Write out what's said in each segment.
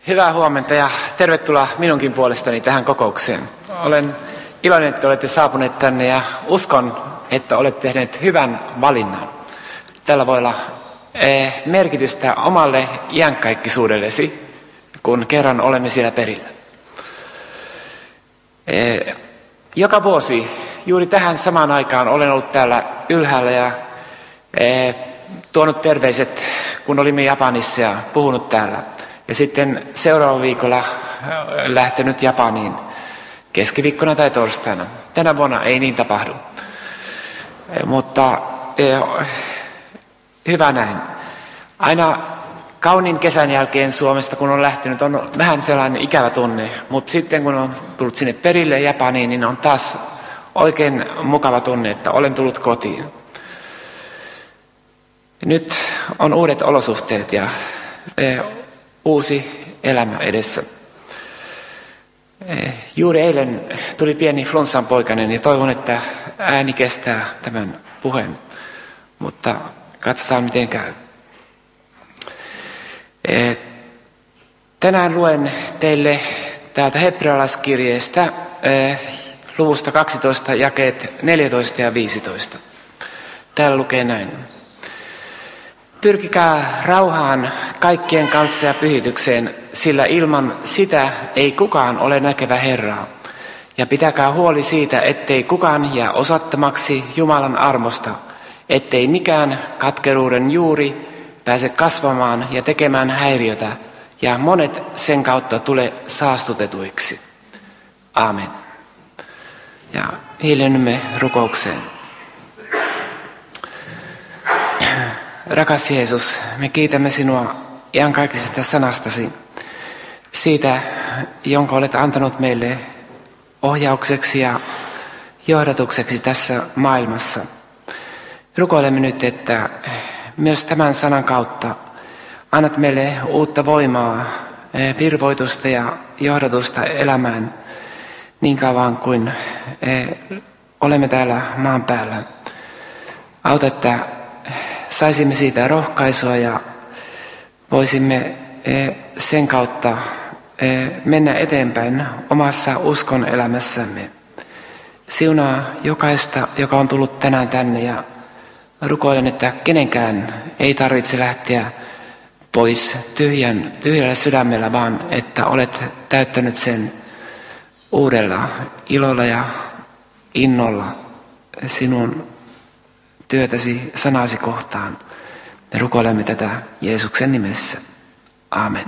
Hyvää huomenta ja tervetuloa minunkin puolestani tähän kokoukseen. Olen iloinen, että olette saapuneet tänne ja uskon, että olette tehneet hyvän valinnan. Tällä voi olla merkitystä omalle iänkaikkisuudellesi, kun kerran olemme siellä perillä. Joka vuosi juuri tähän samaan aikaan olen ollut täällä ylhäällä ja tuonut terveiset, kun olimme Japanissa ja puhunut täällä. Ja sitten seuraavalla viikolla lähtenyt Japaniin keskiviikkona tai torstaina. Tänä vuonna ei niin tapahdu. Mutta hyvä näin. Aina kauniin kesän jälkeen Suomesta, kun on lähtenyt, on vähän sellainen ikävä tunne. Mutta sitten kun on tullut sinne perille Japaniin, niin on taas oikein mukava tunne, että olen tullut kotiin. Nyt on uudet olosuhteet ja uusi elämä edessä. Juuri eilen tuli pieni flunssan poikainen ja toivon, että ääni kestää tämän puheen, mutta katsotaan miten käy. Tänään luen teille täältä hebrealaiskirjeestä luvusta 12 jakeet 14 ja 15. Täällä lukee näin. Pyrkikää rauhaan kaikkien kanssa ja pyhitykseen, sillä ilman sitä ei kukaan ole näkevä Herraa. Ja pitäkää huoli siitä, ettei kukaan jää osattomaksi Jumalan armosta, ettei mikään katkeruuden juuri pääse kasvamaan ja tekemään häiriötä, ja monet sen kautta tule saastutetuiksi. Aamen. Ja hiljennymme rukoukseen. Rakas Jeesus, me kiitämme sinua iankaikkisesta sanastasi, siitä, jonka olet antanut meille ohjaukseksi ja johdatukseksi tässä maailmassa. Rukoilemme nyt, että myös tämän sanan kautta annat meille uutta voimaa, virvoitusta ja johdatusta elämään niin kauan kuin olemme täällä maan päällä. Auta, että saisimme siitä rohkaisua ja voisimme sen kautta mennä eteenpäin omassa uskon elämässämme. Siunaa jokaista, joka on tullut tänään tänne ja rukoilen, että kenenkään ei tarvitse lähteä pois tyhjällä sydämellä, vaan että olet täyttänyt sen uudella ilolla ja innolla sinun työtäsi sanasi kohtaan. Me rukoilemme tätä Jeesuksen nimessä. Aamen.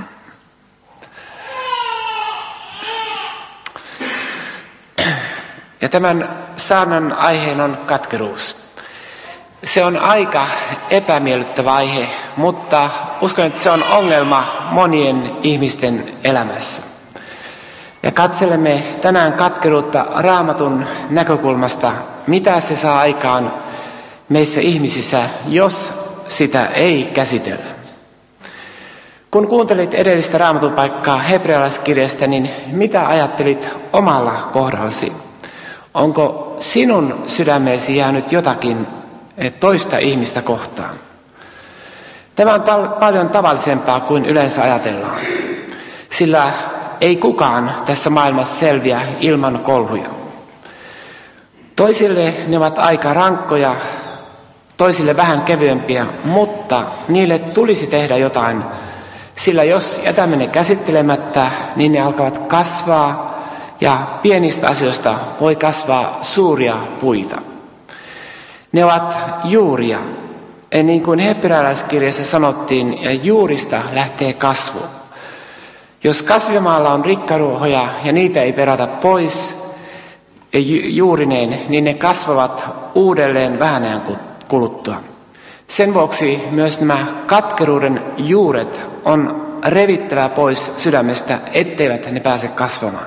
Ja tämän saarnan aiheen on katkeruus. Se on aika epämiellyttävä aihe, mutta uskon, että se on ongelma monien ihmisten elämässä. Ja katselemme tänään katkeruutta Raamatun näkökulmasta, mitä se saa aikaan meissä ihmisissä, jos sitä ei käsitellä. Kun kuuntelit edellistä Raamatun paikkaa hebrealaiskirjasta, niin mitä ajattelit omalla kohdallasi? Onko sinun sydämeesi jäänyt jotakin toista ihmistä kohtaan? Tämä on paljon tavallisempaa kuin yleensä ajatellaan, sillä ei kukaan tässä maailmassa selviä ilman kolhuja. Toisille ne ovat aika rankkoja, toisille vähän kevyempiä, mutta niille tulisi tehdä jotain, sillä jos jätämme ne käsittelemättä, niin ne alkavat kasvaa ja pienistä asioista voi kasvaa suuria puita. Ne ovat juuria, niin kuin hebrealaiskirjassa sanottiin, ja juurista lähtee kasvu. Jos kasvimaalla on rikkaruohoja ja niitä ei perata pois juurineen, niin ne kasvavat uudelleen vähän ajan kuluttua. Sen vuoksi myös nämä katkeruuden juuret on revittävä pois sydämestä, etteivät ne pääse kasvamaan.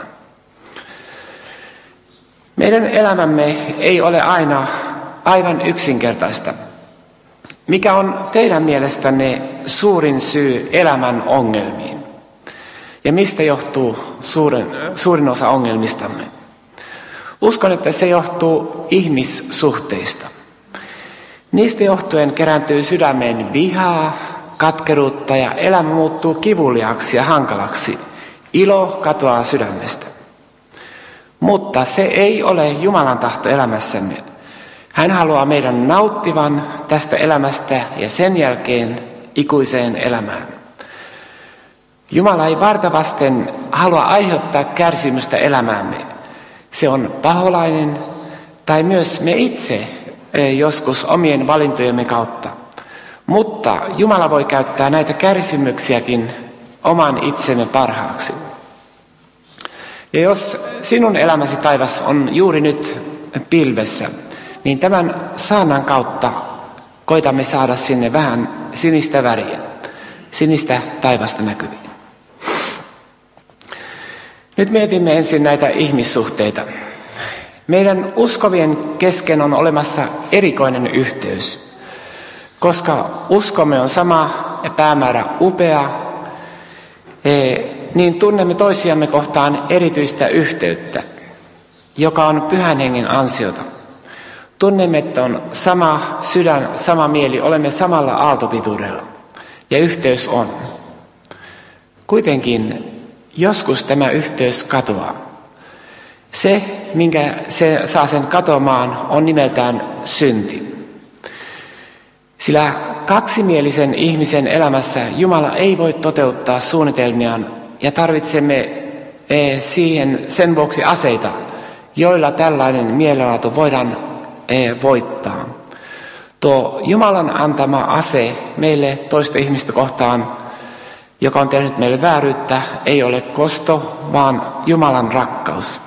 Meidän elämämme ei ole aina aivan yksinkertaista. Mikä on teidän mielestänne suurin syy elämän ongelmiin? Ja mistä johtuu suurin osa ongelmistamme? Uskon, että se johtuu ihmissuhteista. Niistä johtuen kerääntyy sydämeen vihaa, katkeruutta ja elämä muuttuu kivuliaaksi ja hankalaksi. Ilo katoaa sydämestä. Mutta se ei ole Jumalan tahto elämässämme. Hän haluaa meidän nauttivan tästä elämästä ja sen jälkeen ikuiseen elämään. Jumala ei vartavasten halua aiheuttaa kärsimystä elämäämme. Se on paholainen tai myös me itse joskus omien valintojemme kautta. Mutta Jumala voi käyttää näitä kärsimyksiäkin oman itsemme parhaaksi. Ja jos sinun elämäsi taivas on juuri nyt pilvessä, niin tämän saarnan kautta koitamme saada sinne vähän sinistä väriä, sinistä taivasta näkyviin. Nyt mietimme ensin näitä ihmissuhteita. Meidän uskovien kesken on olemassa erikoinen yhteys, koska uskomme on sama ja päämäärä upea, niin tunnemme toisiamme kohtaan erityistä yhteyttä, joka on Pyhän Hengen ansiota. Tunnemme, että on sama sydän, sama mieli, olemme samalla aaltopituudella ja yhteys on. Kuitenkin joskus tämä yhteys katoaa. Se, minkä se saa sen katoamaan, on nimeltään synti. Sillä kaksimielisen ihmisen elämässä Jumala ei voi toteuttaa suunnitelmiaan ja tarvitsemme siihen sen vuoksi aseita, joilla tällainen mielenlaatu voidaan voittaa. Tuo Jumalan antama ase meille toista ihmistä kohtaan, joka on tehnyt meille vääryyttä, ei ole kosto, vaan Jumalan rakkaus.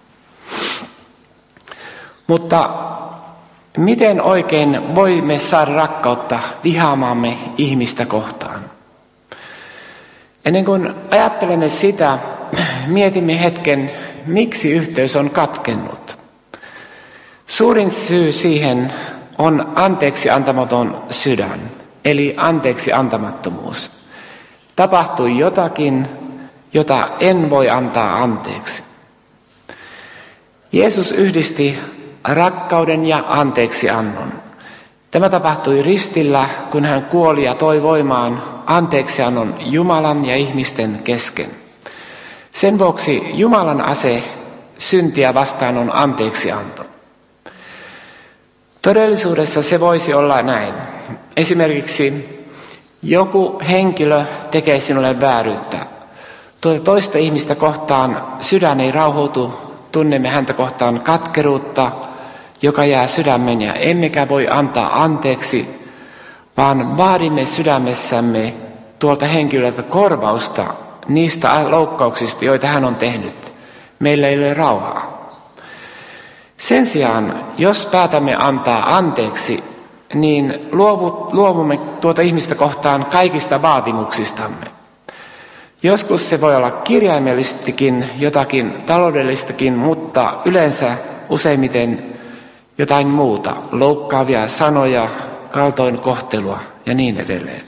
Mutta miten oikein voimme saada rakkautta vihaamaamme ihmistä kohtaan? Ennen kuin ajattelemme sitä, mietimme hetken, miksi yhteys on katkennut. Suurin syy siihen on anteeksi antamaton sydän, eli anteeksi antamattomuus. Tapahtui jotakin, jota en voi antaa anteeksi. Jeesus yhdisti rakkauden ja anteeksiannon. Tämä tapahtui ristillä, kun hän kuoli ja toi voimaan anteeksiannon Jumalan ja ihmisten kesken. Sen vuoksi Jumalan ase syntiä vastaan on anteeksianto. Todellisuudessa se voisi olla näin. Esimerkiksi joku henkilö tekee sinulle vääryyttä. Tuota toista ihmistä kohtaan sydän ei rauhoitu, tunnemme häntä kohtaan katkeruutta, joka jää sydämen ja emmekä voi antaa anteeksi, vaan vaadimme sydämessämme tuolta henkilöltä korvausta niistä loukkauksista, joita hän on tehnyt. Meillä ei ole rauhaa. Sen sijaan, jos päätämme antaa anteeksi, niin luovumme tuota ihmistä kohtaan kaikista vaatimuksistamme. Joskus se voi olla kirjaimellisestikin jotakin taloudellistakin, mutta yleensä useimmiten jotain muuta, loukkaavia sanoja, kaltoinkohtelua ja niin edelleen.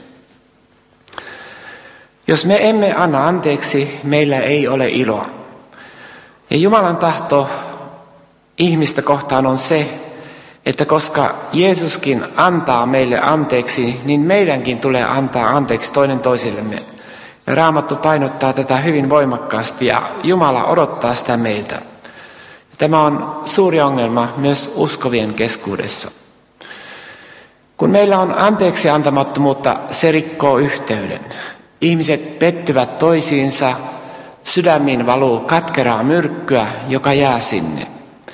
Jos me emme anna anteeksi, meillä ei ole iloa. Ja Jumalan tahto ihmistä kohtaan on se, että koska Jeesuskin antaa meille anteeksi, niin meidänkin tulee antaa anteeksi toinen toisillemme. Ja Raamattu painottaa tätä hyvin voimakkaasti ja Jumala odottaa sitä meiltä. Tämä on suuri ongelma myös uskovien keskuudessa. Kun meillä on anteeksi antamattomuutta, se rikkoo yhteyden. Ihmiset pettyvät toisiinsa, sydämiin valuu katkeraa myrkkyä, joka jää sinne.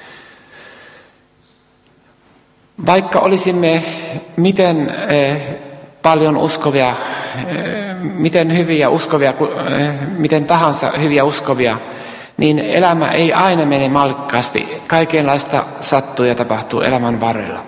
Vaikka olisimme miten paljon uskovia, miten hyviä uskovia, miten tahansa hyviä uskovia, niin elämä ei aina mene mallikkaasti. Kaikenlaista sattuu ja tapahtuu elämän varrella.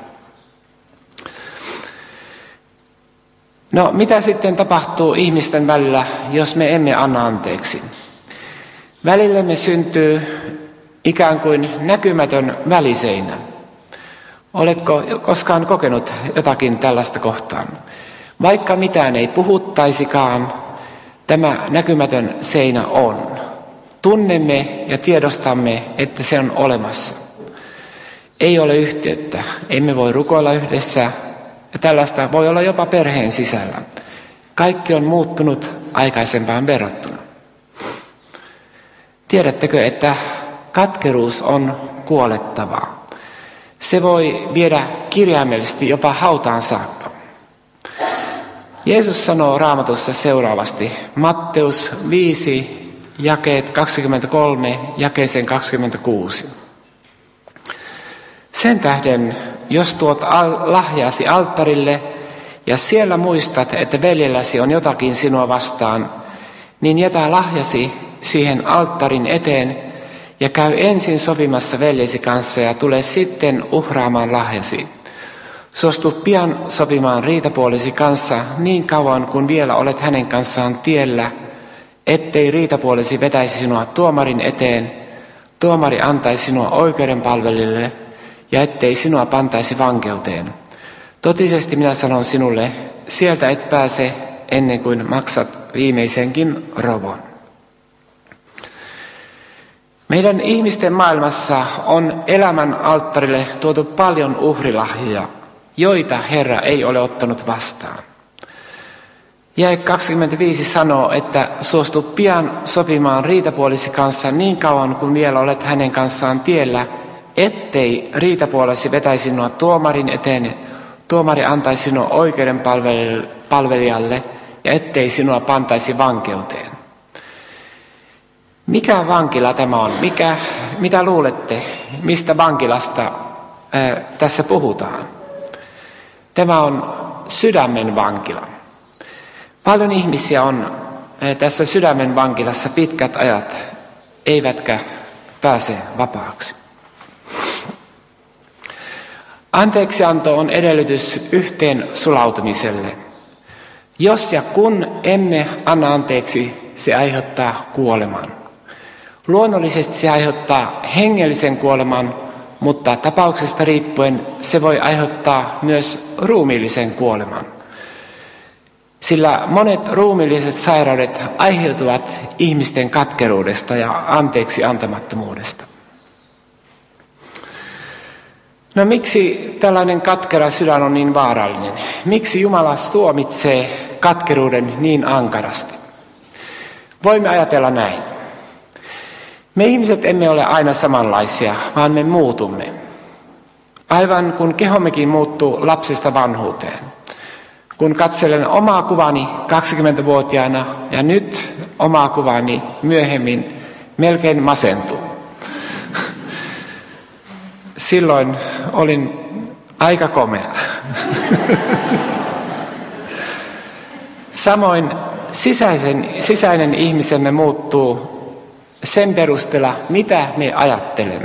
No, mitä sitten tapahtuu ihmisten välillä, jos me emme anna anteeksi? Välillemme syntyy ikään kuin näkymätön väliseinä. Oletko koskaan kokenut jotakin tällaista kohtaan? Vaikka mitään ei puhuttaisikaan, tämä näkymätön seinä on. Tunnemme ja tiedostamme, että se on olemassa. Ei ole yhteyttä, emme voi rukoilla yhdessä, ja tällaista voi olla jopa perheen sisällä. Kaikki on muuttunut aikaisempaan verrattuna. Tiedättekö, että katkeruus on kuolettavaa? Se voi viedä kirjaimellisesti jopa hautaan saakka. Jeesus sanoo Raamatussa seuraavasti, Matteus 5, jakeet 23, jakeeseen 26. Sen tähden, jos tuot lahjasi alttarille ja siellä muistat, että veljelläsi on jotakin sinua vastaan, niin jätä lahjasi siihen alttarin eteen ja käy ensin sopimassa veljesi kanssa ja tule sitten uhraamaan lahjasi. Suostu pian sopimaan riitapuolesi kanssa niin kauan, kun vielä olet hänen kanssaan tiellä, ettei riitapuolesi vetäisi sinua tuomarin eteen, tuomari antaisi sinua oikeudenpalvelijalle ja ettei sinua pantaisi vankeuteen. Totisesti minä sanon sinulle, sieltä et pääse ennen kuin maksat viimeisenkin rovon. Meidän ihmisten maailmassa on elämän alttarille tuotu paljon uhrilahjoja, joita Herra ei ole ottanut vastaan. Jae 25 sanoo, että suostu pian sopimaan riitapuolesi kanssa niin kauan, kun vielä olet hänen kanssaan tiellä, ettei riitapuolesi vetäisi sinua tuomarin eteen, tuomari antaisi sinua oikeudenpalvelijalle ja ettei sinua pantaisi vankeuteen. Mikä vankila tämä on? Mitä luulette, mistä vankilasta tässä puhutaan? Tämä on sydämen vankila. Paljon ihmisiä on tässä sydämen vankilassa pitkät ajat, eivätkä pääse vapaaksi. Anteeksianto on edellytys yhteen sulautumiselle. Jos ja kun emme anna anteeksi, se aiheuttaa kuoleman. Luonnollisesti se aiheuttaa hengellisen kuoleman, mutta tapauksesta riippuen se voi aiheuttaa myös ruumiillisen kuoleman. Sillä monet ruumiilliset sairaudet aiheutuvat ihmisten katkeruudesta ja anteeksi antamattomuudesta. No miksi tällainen katkera sydän on niin vaarallinen? Miksi Jumala tuomitsee katkeruuden niin ankarasti? Voimme ajatella näin. Me ihmiset emme ole aina samanlaisia, vaan me muutumme. Aivan kun kehommekin muuttuu lapsesta vanhuuteen. Kun katselen omaa kuvani 20-vuotiaana ja nyt omaa kuvani myöhemmin, melkein masentuu. Silloin olin aika komea. Samoin sisäinen ihmisemme muuttuu sen perusteella, mitä me ajattelemme.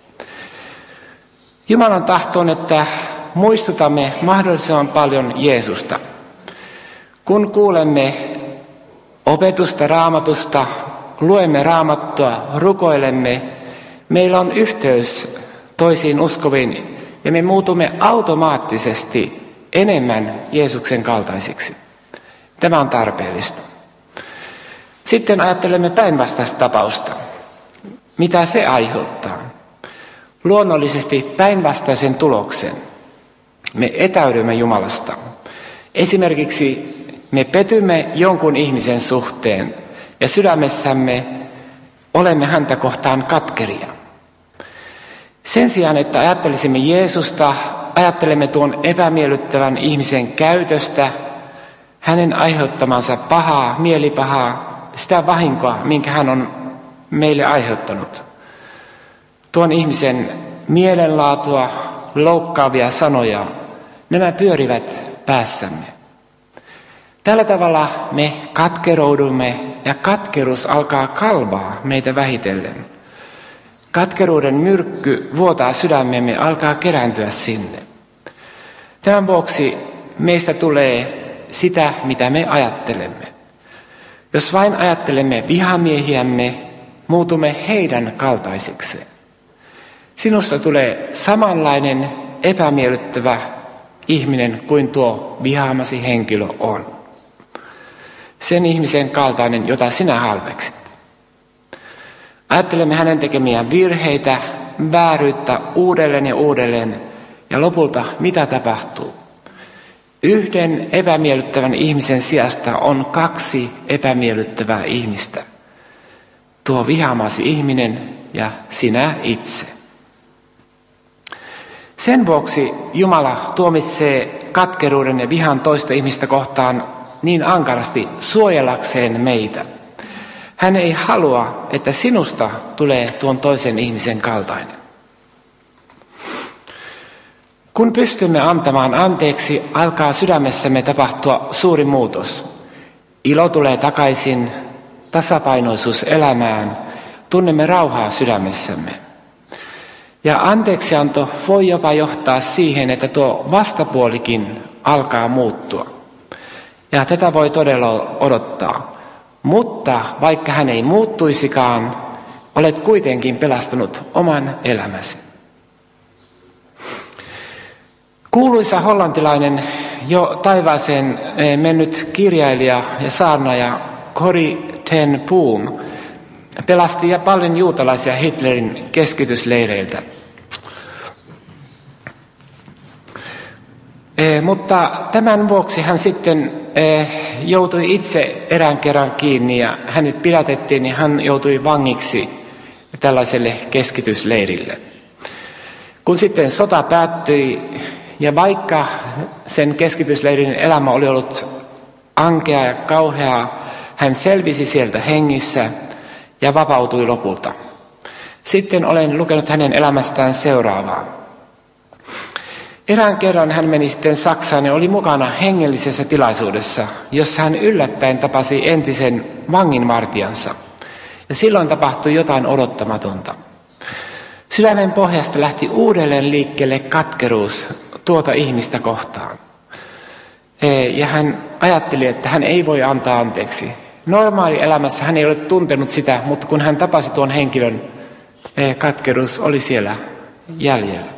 Jumalan tahto on, että muistutamme mahdollisimman paljon Jeesusta. Kun kuulemme opetusta Raamatusta, luemme Raamattua, rukoilemme, meillä on yhteys toisiin uskoviin ja me muutumme automaattisesti enemmän Jeesuksen kaltaisiksi. Tämä on tarpeellista. Sitten ajattelemme päinvastaista tapausta. Mitä se aiheuttaa? Luonnollisesti päinvastaisen tuloksen. Me etäydymme Jumalasta. Esimerkiksi me petymme jonkun ihmisen suhteen ja sydämessämme olemme häntä kohtaan katkeria. Sen sijaan, että ajattelisimme Jeesusta, ajattelemme tuon epämiellyttävän ihmisen käytöstä, hänen aiheuttamansa pahaa, mielipahaa, sitä vahinkoa, minkä hän on meille aiheuttanut. Tuon ihmisen mielenlaatua, loukkaavia sanoja, nämä pyörivät päässämme. Tällä tavalla me katkeroudumme ja katkeruus alkaa kalvaa meitä vähitellen. Katkeruuden myrkky vuotaa sydämemme, alkaa kerääntyä sinne. Tämän vuoksi meistä tulee sitä, mitä me ajattelemme. Jos vain ajattelemme vihamiehiämme, muutumme heidän kaltaisikseen. Sinusta tulee samanlainen epämiellyttävä ihminen kuin tuo vihaamasi henkilö on. Sen ihmisen kaltainen, jota sinä halveksit. Ajattelemme hänen tekemiään virheitä, vääryyttä uudelleen ja uudelleen, ja lopulta mitä tapahtuu? Yhden epämiellyttävän ihmisen sijasta on 2 epämiellyttävää ihmistä. Tuo vihaamasi ihminen ja sinä itse. Sen vuoksi Jumala tuomitsee katkeruuden ja vihan toista ihmistä kohtaan niin ankarasti suojellakseen meitä. Hän ei halua, että sinusta tulee tuon toisen ihmisen kaltainen. Kun pystymme antamaan anteeksi, alkaa sydämessämme tapahtua suuri muutos. Ilo tulee takaisin, tasapainoisuus elämään, tunnemme rauhaa sydämessämme. Ja anteeksianto voi jopa johtaa siihen, että tuo vastapuolikin alkaa muuttua. Ja tätä voi todella odottaa. Mutta vaikka hän ei muuttuisikaan, olet kuitenkin pelastanut oman elämäsi. Kuuluisa hollantilainen, jo taivaaseen mennyt kirjailija ja saarnaaja Corrie ten Boom pelasti paljon juutalaisia Hitlerin keskitysleireiltä. Mutta tämän vuoksi hän sitten joutui itse erään kerran kiinni ja hänet pidätettiin ja hän joutui vangiksi tällaiselle keskitysleirille. Kun sitten sota päättyi ja vaikka sen keskitysleirin elämä oli ollut ankea ja kauheaa, hän selvisi sieltä hengissä ja vapautui lopulta. Sitten olen lukenut hänen elämästään seuraavaa. Erään kerran hän meni sitten Saksaan ja oli mukana hengellisessä tilaisuudessa, jossa hän yllättäen tapasi entisen vanginvartijansa. Ja silloin tapahtui jotain odottamatonta. Sydämen pohjasta lähti uudelleen liikkeelle katkeruus tuota ihmistä kohtaan. Ja hän ajatteli, että hän ei voi antaa anteeksi. Normaali elämässä hän ei ole tuntenut sitä, mutta kun hän tapasi tuon henkilön, katkeruus oli siellä jäljellä.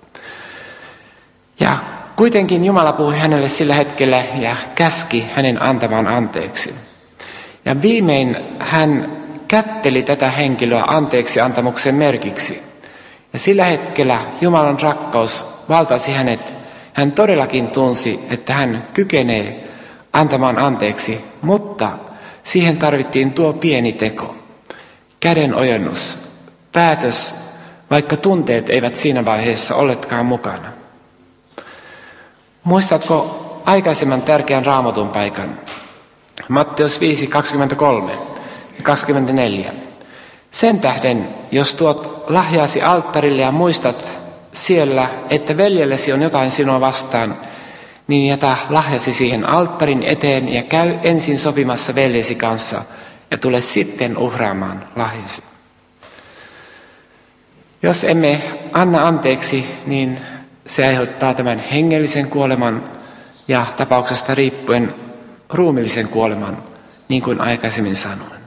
Ja kuitenkin Jumala puhui hänelle sillä hetkellä ja käski hänen antamaan anteeksi. Ja viimein hän kätteli tätä henkilöä anteeksi antamuksen merkiksi. Ja sillä hetkellä Jumalan rakkaus valtasi hänet. Hän todellakin tunsi, että hän kykenee antamaan anteeksi, mutta siihen tarvittiin tuo pieni teko. Käden ojennus, päätös, vaikka tunteet eivät siinä vaiheessa olleetkaan mukana. Muistatko aikaisemman tärkeän Raamatun paikan? Matteus 5, 23 ja 24. Sen tähden, jos tuot lahjaasi alttarille ja muistat siellä, että veljellesi on jotain sinua vastaan, niin jätä lahjasi siihen alttarin eteen ja käy ensin sopimassa veljesi kanssa ja tule sitten uhraamaan lahjasi. Jos emme anna anteeksi, niin se aiheuttaa tämän hengellisen kuoleman ja tapauksesta riippuen ruumiillisen kuoleman, niin kuin aikaisemmin sanoin.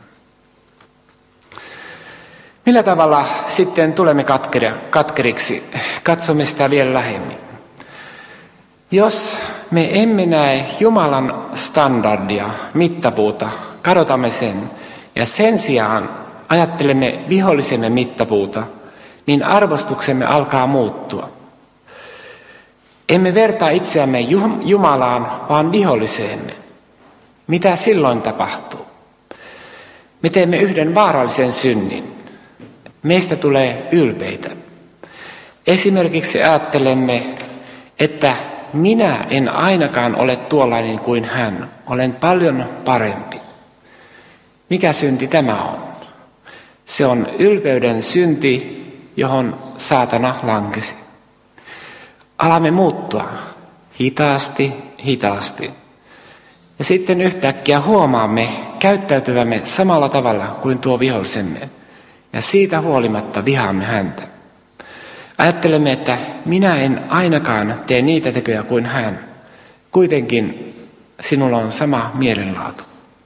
Millä tavalla sitten tulemme katkeriksi? Katsomme sitä vielä lähemmin. Jos me emme näe Jumalan standardia, mittapuuta, kadotamme sen ja sen sijaan ajattelemme vihollisemme mittapuuta, niin arvostuksemme alkaa muuttua. Emme vertaa itseämme Jumalaan, vaan viholliseemme. Mitä silloin tapahtuu? Me teemme yhden vaarallisen synnin. Meistä tulee ylpeitä. Esimerkiksi ajattelemme, että minä en ainakaan ole tuollainen kuin hän. Olen paljon parempi. Mikä synti tämä on? Se on ylpeyden synti, johon saatana lankesi. Alamme muuttua hitaasti. Ja sitten yhtäkkiä huomaamme käyttäytyvämme samalla tavalla kuin tuo vihollisemme. Ja siitä huolimatta vihaamme häntä. Ajattelemme, että minä en ainakaan tee niitä tekoja kuin hän. Kuitenkin sinulla on sama mielenlaatu.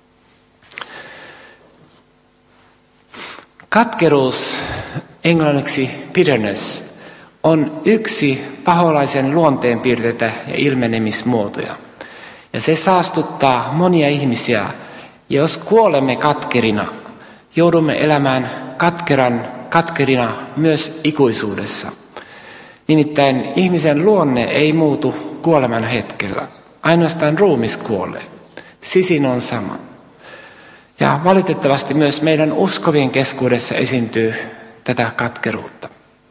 Katkeruus, englanniksi bitterness, on yksi paholaisen luonteenpiirteitä ja ilmenemismuotoja. Ja se saastuttaa monia ihmisiä. Ja jos kuolemme katkerina, joudumme elämään katkerina myös ikuisuudessa. Nimittäin ihmisen luonne ei muutu kuoleman hetkellä. Ainoastaan ruumis kuolee. Sisin on sama. Ja valitettavasti myös meidän uskovien keskuudessa esiintyy tätä katkeruutta.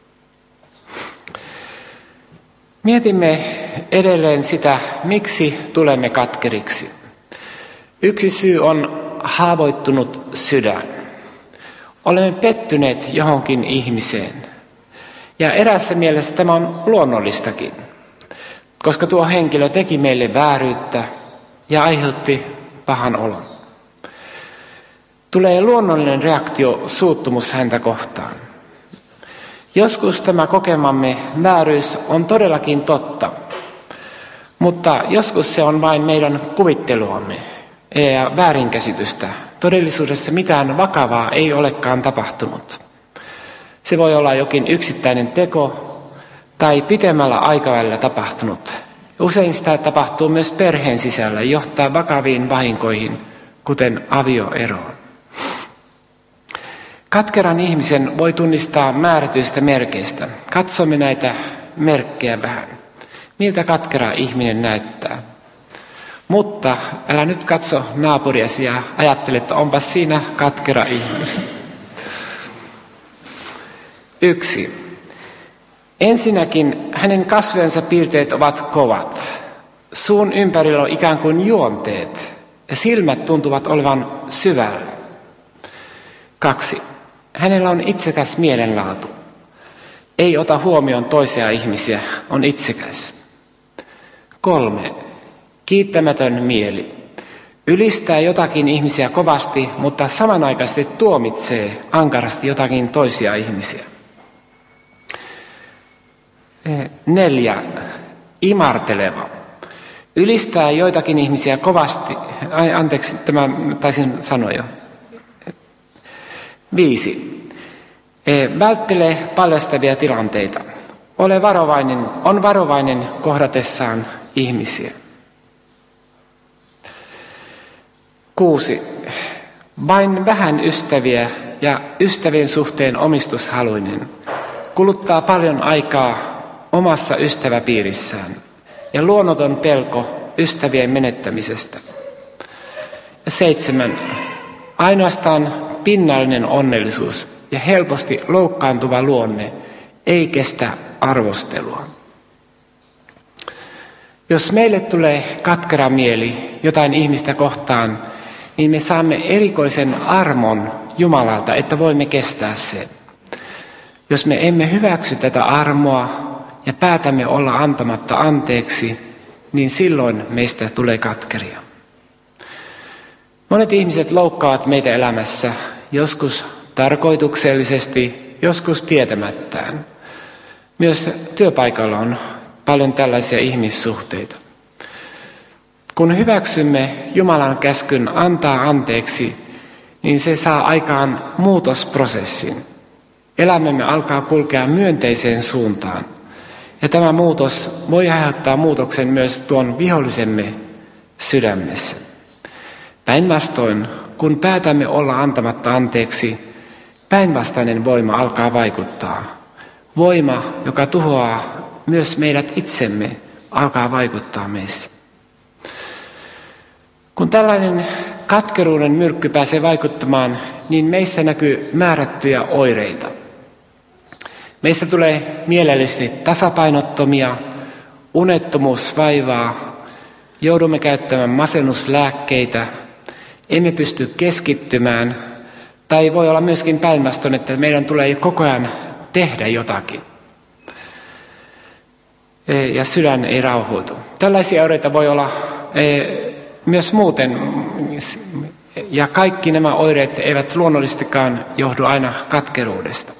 Mietimme edelleen sitä, miksi tulemme katkeriksi. Yksi syy on haavoittunut sydän. Olemme pettyneet johonkin ihmiseen. Ja eräässä mielessä tämä on luonnollistakin, koska tuo henkilö teki meille vääryyttä ja aiheutti pahan olon. Tulee luonnollinen reaktio, suuttumus häntä kohtaan. Joskus tämä kokemamme vääryys on todellakin totta, mutta joskus se on vain meidän kuvitteluamme ja väärinkäsitystä. Todellisuudessa mitään vakavaa ei olekaan tapahtunut. Se voi olla jokin yksittäinen teko tai pitemmällä aikavälillä tapahtunut. Usein sitä tapahtuu myös perheen sisällä ja johtaa vakaviin vahinkoihin, kuten avioeroon. Katkeran ihmisen voi tunnistaa määrätyistä merkeistä. Katsomme näitä merkkejä vähän. Miltä katkera ihminen näyttää? Mutta älä nyt katso naapuriasi ja ajattele, että onpa siinä katkera ihminen. 1. Ensinnäkin hänen kasvojensa piirteet ovat kovat. Suun ympärillä on ikään kuin juonteet ja silmät tuntuvat olevan syvällä. 2. Hänellä on itsekäs mielenlaatu. Ei ota huomioon toisia ihmisiä, on itsekäs. 3. Kiittämätön mieli. Ylistää jotakin ihmisiä kovasti, mutta samanaikaisesti tuomitsee ankarasti jotakin toisia ihmisiä. 4. Imarteleva. Ylistää joitakin ihmisiä kovasti. Tämä taisin sanoa jo. 5. Välttelee paljastavia tilanteita. On varovainen kohdatessaan ihmisiä. 6. Vain vähän ystäviä ja ystävien suhteen omistushaluinen. Kuluttaa paljon aikaa omassa ystäväpiirissään ja luonnoton pelko ystävien menettämisestä. 7. Ainoastaan pinnallinen onnellisuus ja helposti loukkaantuva luonne ei kestä arvostelua. Jos meille tulee katkera mieli jotain ihmistä kohtaan, niin me saamme erikoisen armon Jumalalta, että voimme kestää sen. Jos me emme hyväksy tätä armoa ja päätämme olla antamatta anteeksi, niin silloin meistä tulee katkeria. Monet ihmiset loukkaavat meitä elämässä, joskus tarkoituksellisesti, joskus tietämättään. Myös työpaikalla on paljon tällaisia ihmissuhteita. Kun hyväksymme Jumalan käskyn antaa anteeksi, niin se saa aikaan muutosprosessin. Elämämme alkaa kulkea myönteiseen suuntaan. Ja tämä muutos voi aiheuttaa muutoksen myös tuon vihollisemme sydämessä. Päinvastoin, kun päätämme olla antamatta anteeksi, päinvastainen voima alkaa vaikuttaa. Voima, joka tuhoaa myös meidät itsemme, alkaa vaikuttaa meissä. Kun tällainen katkeruuden myrkky pääsee vaikuttamaan, niin meissä näkyy määrättyjä oireita. Meistä tulee mielellisesti tasapainottomia, unettomuus vaivaa, joudumme käyttämään masennuslääkkeitä, emme pysty keskittymään, tai voi olla myöskin päinvastoin, että meidän tulee koko ajan tehdä jotakin. Ja sydän ei rauhoitu. Tällaisia oireita voi olla myös muuten, ja kaikki nämä oireet eivät luonnollisestikaan johdu aina katkeruudesta.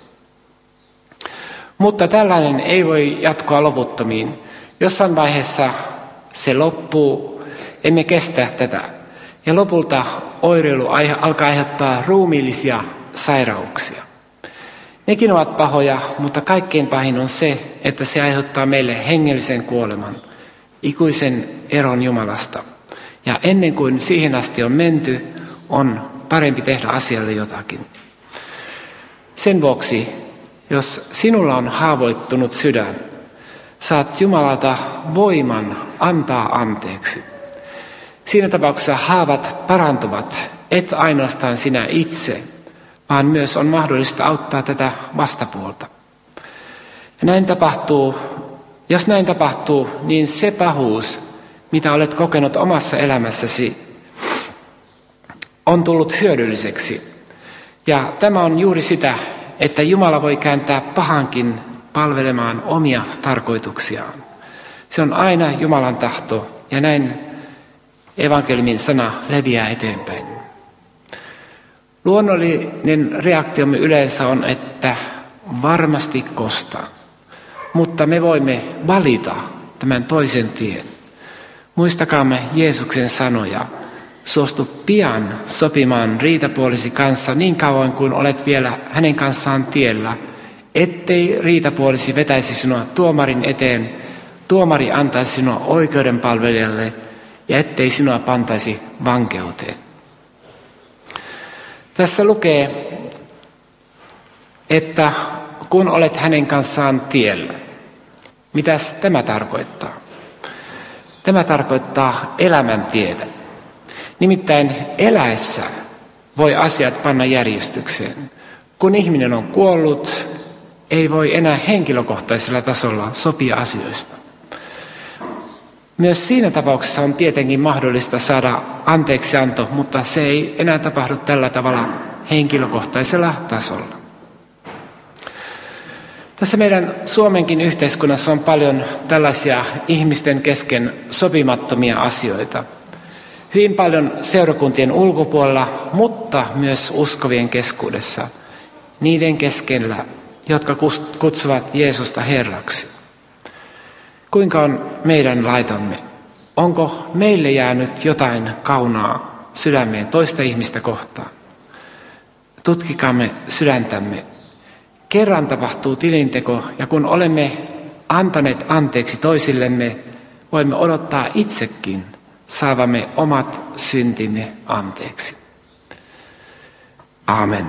Mutta tällainen ei voi jatkoa loputtomiin. Jossain vaiheessa se loppuu, emme kestä tätä. Ja lopulta oireilu alkaa aiheuttaa ruumiillisia sairauksia. Nekin ovat pahoja, mutta kaikkein pahin on se, että se aiheuttaa meille hengellisen kuoleman, ikuisen eron Jumalasta. Ja ennen kuin siihen asti on menty, on parempi tehdä asialle jotakin. Sen vuoksi, jos sinulla on haavoittunut sydän, saat Jumalalta voiman antaa anteeksi. Siinä tapauksessa haavat parantuvat, et ainoastaan sinä itse, vaan myös on mahdollista auttaa tätä vastapuolta. Ja näin tapahtuu, jos näin tapahtuu, niin se pahuus, mitä olet kokenut omassa elämässäsi, on tullut hyödylliseksi. Ja tämä on juuri sitä, että Jumala voi kääntää pahankin palvelemaan omia tarkoituksiaan. Se on aina Jumalan tahto, ja näin evankeliumin sana leviää eteenpäin. Luonnollinen reaktiomme yleensä on, että varmasti kostaa. Mutta me voimme valita tämän toisen tien. Muistakaamme Jeesuksen sanoja. Suostu pian sopimaan riitapuolisi kanssa niin kauan kuin olet vielä hänen kanssaan tiellä, ettei riitapuolisi vetäisi sinua tuomarin eteen, tuomari antaisi sinua oikeudenpalvelijalle ja ettei sinua pantaisi vankeuteen. Tässä lukee, että kun olet hänen kanssaan tiellä. Mitäs tämä tarkoittaa? Tämä tarkoittaa elämäntietä. Nimittäin eläessä voi asiat panna järjestykseen. Kun ihminen on kuollut, ei voi enää henkilökohtaisella tasolla sopia asioista. Myös siinä tapauksessa on tietenkin mahdollista saada anteeksianto, mutta se ei enää tapahdu tällä tavalla henkilökohtaisella tasolla. Tässä meidän Suomenkin yhteiskunnassa on paljon tällaisia ihmisten kesken sopimattomia asioita. Hyvin paljon seurakuntien ulkopuolella, mutta myös uskovien keskuudessa. Niiden keskellä, jotka kutsuvat Jeesusta Herraksi. Kuinka on meidän laitamme? Onko meille jäänyt jotain kaunaa sydämeen toista ihmistä kohtaan? Tutkikaamme sydäntämme. Kerran tapahtuu tilinteko, ja kun olemme antaneet anteeksi toisillemme, voimme odottaa itsekin saavamme omat syntimme anteeksi. Aamen.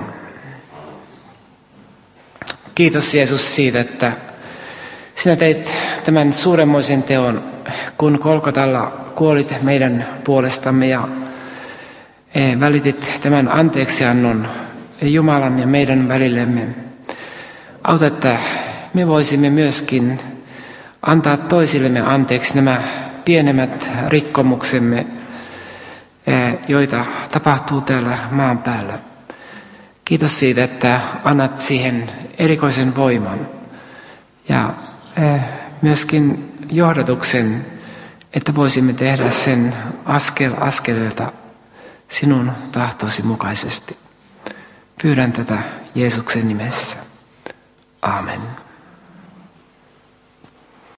Kiitos Jeesus siitä, että sinä teit tämän suuremmoisen teon, kun Golgotalla kuolit meidän puolestamme ja välitit tämän anteeksiannon Jumalan ja meidän välillemme. Auta, että me voisimme myöskin antaa toisillemme anteeksi nämä pienemmät rikkomuksemme, joita tapahtuu täällä maan päällä. Kiitos siitä, että annat siihen erikoisen voiman ja myöskin johdatuksen, että voisimme tehdä sen askel askeleelta sinun tahtosi mukaisesti. Pyydän tätä Jeesuksen nimessä. Amen.